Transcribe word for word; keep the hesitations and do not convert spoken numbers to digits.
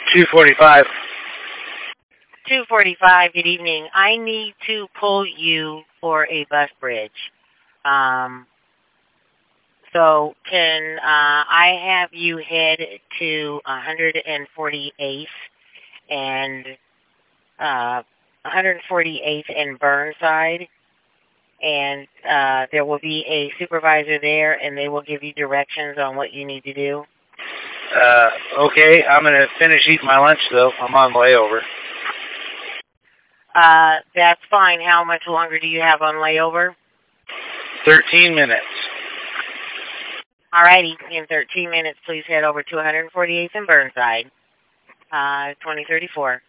two forty-five. two forty-five, good evening. I need to pull you for a bus bridge. Um, so can uh, I have you head to one forty-eighth and uh, one forty-eighth and Burnside, and uh, there will be a supervisor there, and they will give you directions on what you need to do. Uh, okay, I'm going to finish eating my lunch, though. I'm on layover. Uh, that's fine. How much longer do you have on layover? thirteen minutes. Alrighty, in thirteen minutes, please head over to one forty-eighth and Burnside, uh, twenty thirty-four.